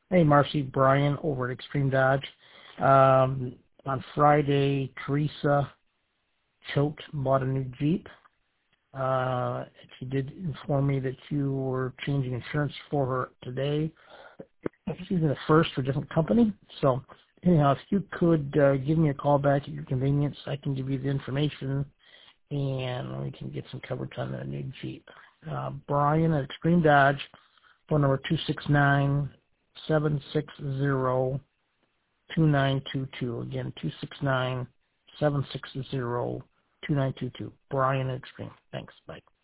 Hey, Marcy, Brian over at Extreme Dodge. On Friday, Teresa choked, bought a new Jeep. She did inform me that you were changing insurance for her today. She's in the first for a different company. So, anyhow, if you could give me a call back at your convenience, I can give you the information and we can get some coverage on the new Jeep. Brian at Extreme Dodge, phone number 269-760-2922. Again, 269-760-2922. Brian at Extreme. Thanks. Bye.